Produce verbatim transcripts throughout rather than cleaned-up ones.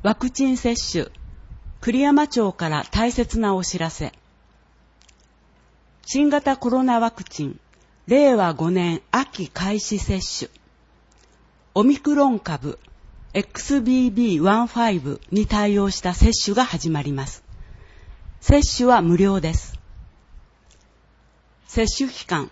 ワクチン接種、栗山町から大切なお知らせ。新型コロナワクチン、れいわごねん秋開始接種。オミクロン株 エックスビービーじゅうご に対応した接種が始まります。接種は無料です。接種期間。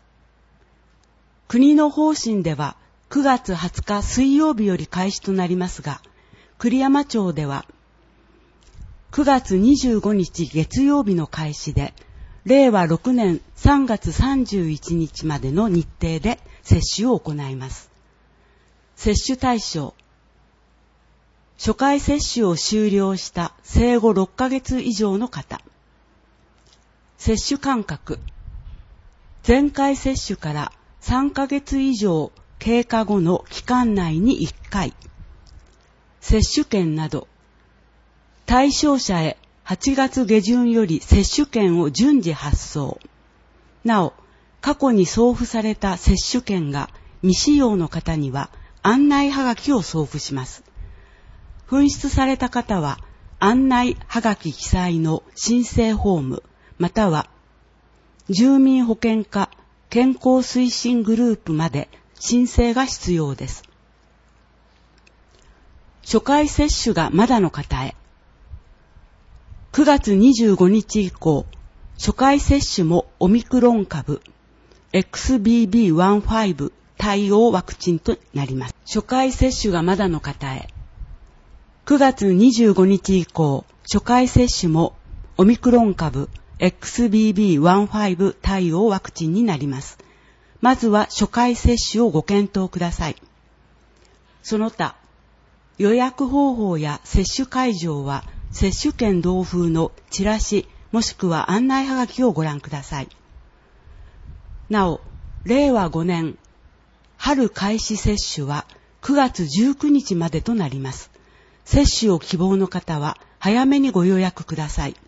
国の方針ではくがつはつか水曜日より開始となりますが、栗山町ではくがつにじゅうごにち月曜日の開始で、れいわろくねんさんがつさんじゅういちにちまでの日程で接種を行います。接種対象。初回接種を終了した生後ろっかげつ以上の方。接種間隔。前回接種からさんかげつ以上経過後の期間内にいっかい。接種券など。対象者へはちがつげじゅんより接種券を順次発送。なお、過去に送付された接種券が未使用の方には案内はがきを送付します。紛失された方は案内はがき記載の申請フォームまたは住民保健課健康推進グループまで申請が必要です。初回接種がまだの方へ。くがつにじゅうごにち以降、初回接種もオミクロン株 エックスビービーじゅうご 対応ワクチンとなります。初回接種がまだの方へ。くがつにじゅうごにち以降、初回接種もオミクロン株 エックスビービーじゅうご 対応ワクチンになります。まずは初回接種をご検討ください。その他、予約方法や接種会場は接種券同封のチラシもしくは案内はがきをご覧ください。なお、れいわごねん春開始接種はくがつじゅうくにちまでとなります。接種を希望の方は早めにご予約ください。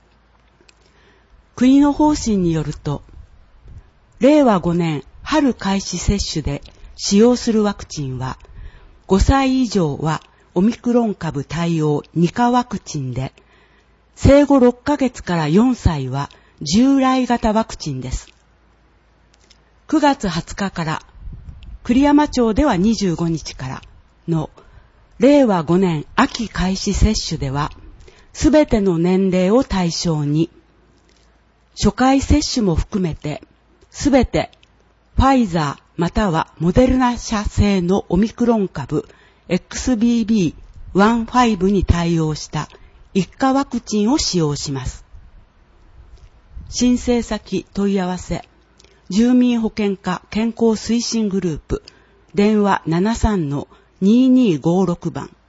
国の方針によると、れいわごねん春開始接種で使用するワクチンは、ごさい以上はオミクロン株対応にかワクチンで、生後ろっかげつからよんさいは従来型ワクチンです。くがつはつかから、栗山町ではにじゅうごにちからのれいわごねん秋開始接種では、すべての年齢を対象に、初回接種も含めて、すべてファイザーまたはモデルナ社製のオミクロン株 エックスビービーじゅうご に対応した一価ワクチンを使用します。申請先問い合わせ、住民保健課健康推進グループ、電話 ななさんのにーにーごーろく 番。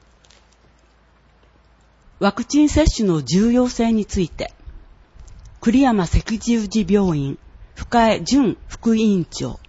ワクチン接種の重要性について、栗山赤十字病院深江淳副委員長。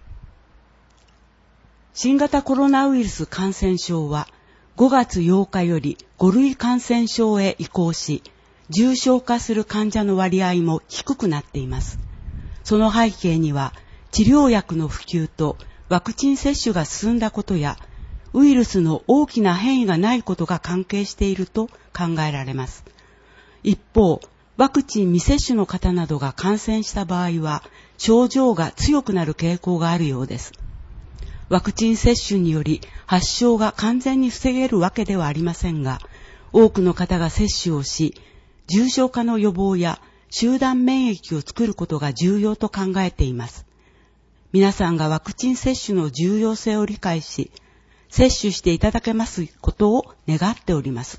新型コロナウイルス感染症はごがつようかよりごるい感染症へ移行し、重症化する患者の割合も低くなっています。その背景には治療薬の普及とワクチン接種が進んだことや、ウイルスの大きな変異がないことが関係していると考えられます。一方、ワクチン未接種の方などが感染した場合は、症状が強くなる傾向があるようです。ワクチン接種により発症が完全に防げるわけではありませんが、多くの方が接種をし、重症化の予防や集団免疫を作ることが重要と考えています。皆さんがワクチン接種の重要性を理解し、接種していただけますことを願っております。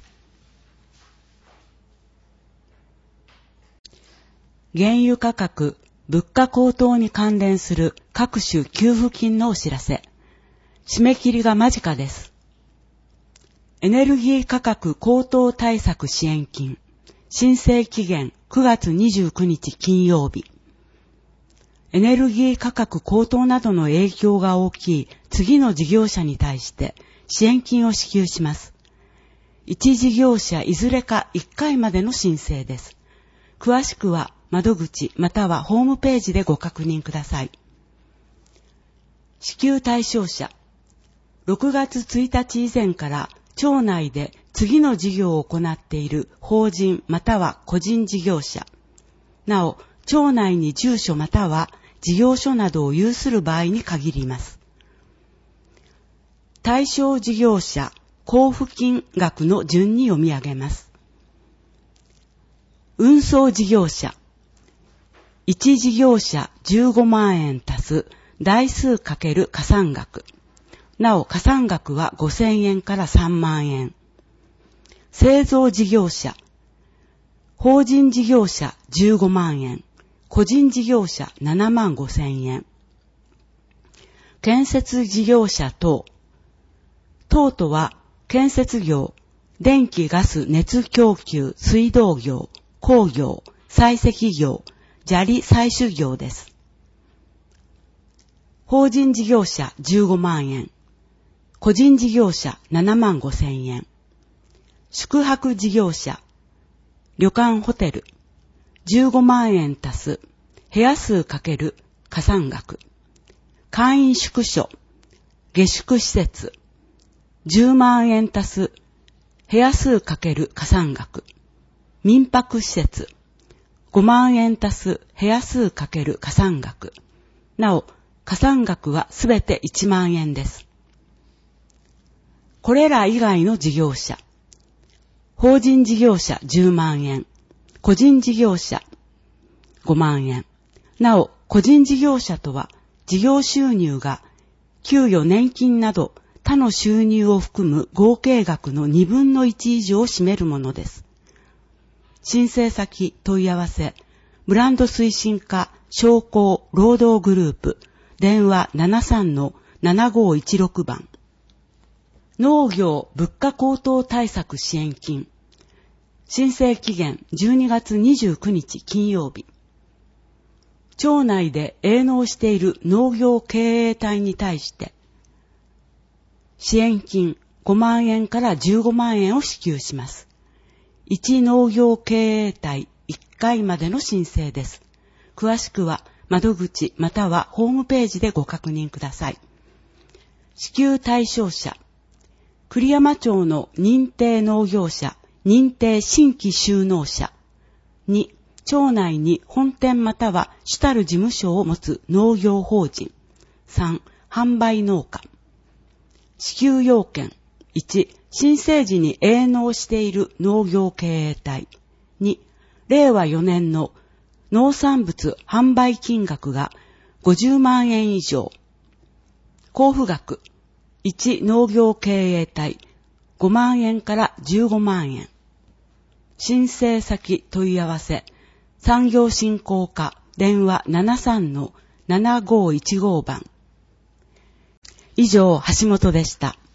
原油価格、物価高騰に関連する各種給付金のお知らせ。締め切りが間近です。エネルギー価格高騰対策支援金。申請期限くがつにじゅうくにち金曜日。エネルギー価格高騰などの影響が大きい次の事業者に対して支援金を支給します。一事業者いずれかいっかいまでの申請です。詳しくは窓口またはホームページでご確認ください。支給対象者。ろくがつついたち以前から町内で次の事業を行っている法人または個人事業者、なお、町内に住所または事業所などを有する場合に限ります。対象事業者交付金額の順に読み上げます。運送事業者、いち事業者じゅうごまんえん足す台数×加算額。なお、加算額はごせんえんからさんまんえん。製造事業者、法人事業者じゅうごまんえん、個人事業者ななまんごせんえん。建設事業者等。等とは、建設業、電気ガス熱供給水道業、工業、採石業、砂利採取業です。法人事業者じゅうごまんえん、個人事業者ななまんごせんえん。宿泊事業者、旅館ホテル、じゅうごまんえん足す部屋数×加算額。会員宿所、下宿施設、じゅうまんえん足す部屋数×加算額。民泊施設、ごまんえん足す部屋数×加算額。なお、加算額はすべていちまんえんです。これら以外の事業者、法人事業者じゅうまんえん、個人事業者ごまんえん。なお、個人事業者とは、事業収入が給与年金など他の収入を含む合計額のにぶんのいち以上を占めるものです。申請先問い合わせ、ブランド推進課商工労働グループ、電話 ななさんのななごいちろく 番。農業物価高騰対策支援金。申請期限じゅうにがつにじゅうくにち金曜日。町内で営農している農業経営体に対して、支援金ごまんえんからじゅうごまんえんを支給します。いち農業経営体いっかいまでの申請です。詳しくは窓口またはホームページでご確認ください。支給対象者、栗山町の認定農業者、認定新規就農者。に、町内に本店または主たる事務所を持つ農業法人。さん、販売農家。支給要件。いち、申請時に営農している農業経営体。に、れいわよねんの農産物販売金額がごじゅうまんえん以上。交付額。いち農業経営体ごまんえんからじゅうごまんえん。申請先問い合わせ、産業振興課電話 ななさんのななごいちご 番。以上、橋本でした。